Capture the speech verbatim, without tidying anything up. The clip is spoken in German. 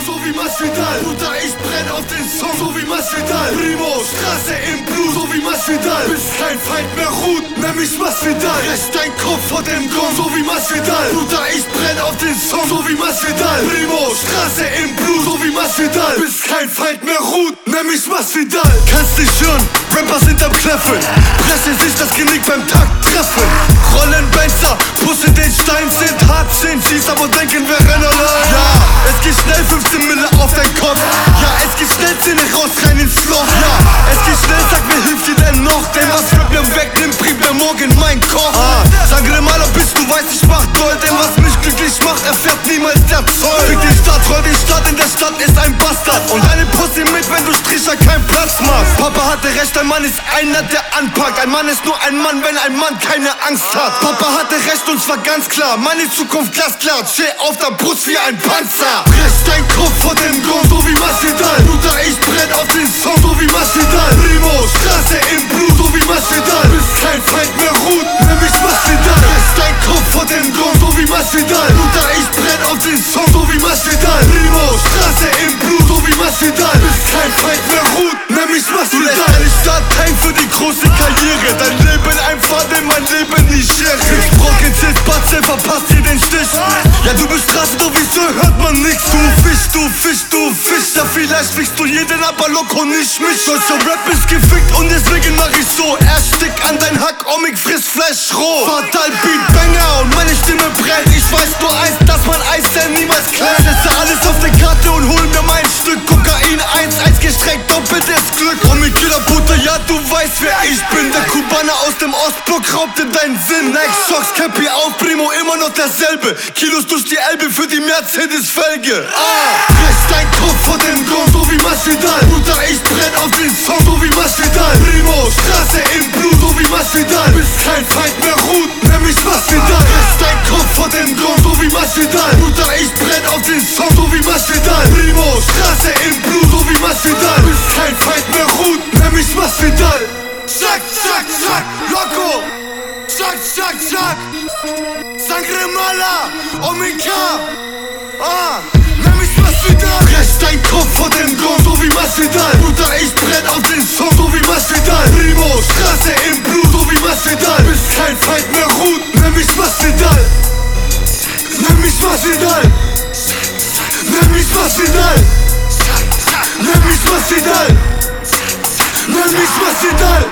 so wie Masvidal. Bruder, ich brenn auf den Song, so wie Masvidal. Primo, Straße im Blut, so wie Masvidal. Bist kein Feind mehr, Hut, nenn mich Masvidal. Rest dein Kopf vor dem Gong, so wie Masvidal. Bruder, ich brenn auf den Song, so wie Masvidal. Primo, Straße im Blut, so wie Masvidal. Bist kein Feind mehr, Hut, nenn mich Masvidal. Kannst dich hören, Rapper sind am Kläffen. Brechen sich das Genick beim Takt treffen. Rollen Benzer, Pusse den Stein, sind hart, sind schieß, aber denken wir rennen allein. Ja, es geht schnell, fünfzehn Mille auf dein Kopf. Ja, es geht schnell, Zähne raus, rein ins Loch. Ja, es geht schnell, sag mir, hilft dir denn noch? Denn was Rap mir wegnimmt, bringt mir morgen mein Kopf. Ah, Sangre Maler, Bitch, du weißt, ich mach doll. Denn was mich glücklich macht, erfährt niemals der Zoll. Fick die Stadt, roll die Stadt, in der Stadt ist ein Bastard. Und deine Pussy mit, wenn du Stricher keinen Platz machst. Papa hatte recht, ein Mann ist einer, der anpackt. Ein Mann ist nur ein Mann, wenn ein Mann keine Angst hat. Papa hatte recht und zwar ganz klar, meine Zukunft glasklar. Chill auf der Brust wie ein Panzer. Brech dein Kopf vor dem Gong, so wie Masvidal. Bruder, ich brenn auf den Song, so wie Masvidal. Primo, Straße im Blut, so wie Masvidal. Bist kein Feind mehr, Hut, nenn mich Masvidal. Brech dein Kopf vor dem Gong, so wie Masvidal. Bruder, ich brenn auf den Song, so wie Masvidal. Primo, Straße im Blut, so wie Masvidal. Bist kein Feind mehr, Hut, nenn mich Masvidal. Du lässt deine Stadt hängen für die große Karriere. Dein Leben ein Pfad, in mein Leben nie Schere. Sechs Brocken, zählt Batze, verpasst dir den Stich. Ja, du bist Straße, du wie so hört man nix. Du Fisch, du Fisch, du Fisch. Ja, vielleicht fickst du jeden, aber loco nicht mich. Deutscher Rap ist gefickt und deswegen mach ich so. Erstick an dein Hack, Omig frisst Fleisch roh. Fatal Beat Banger und meine Stimme brennt. Ich weiß nur eins, dass man Eis denn niemals klein. Setze alles auf die Karte und hol mir mein Stück Kokain. Eins, eins gestreckt, doppeltes Glück. Omig Killer Butter, ja, du weißt wer ich bin. Der Kubaner aus dem Ostblock raubt dir deinen Sinn. Nike Socks, Cappy auf, Primo, immer noch derselbe. Kilos durch die Elbe für die Mercedes-Felge. Ah, brech dein Kopf vor dem Gong, so wie Masvidal. Bruder, ich brenn auf den Song, so wie Masvidal. Primo, Straße im Blut, so wie Masvidal. Bist kein Feind mehr, Hut, nenn mich Masvidal. Brech dein Kopf vor dem Gong, so wie Masvidal. Bruder, ich brenn auf den Song, so wie Masvidal. Primo, Straße im Blut, so wie Masvidal. Bist kein Feind mehr, Hut, nenn mich Masvidal. Zack, zack, zack, loco. Zack, zack, zack. Sangre Mala, Omika. Ah, nenn mich Masvidal. Brech dein Kopf vor dem Gong, so wie Masvidal. Bruder, ich brenn auf den Song, so wie Masvidal. Primo, Straße im Blut, so wie Masvidal. Bist kein Feind mehr, Hut, nenn mich Masvidal. Nenn mich Masvidal. Nenn mich Masvidal. Nenn mich Masvidal. Nenn mich Masvidal.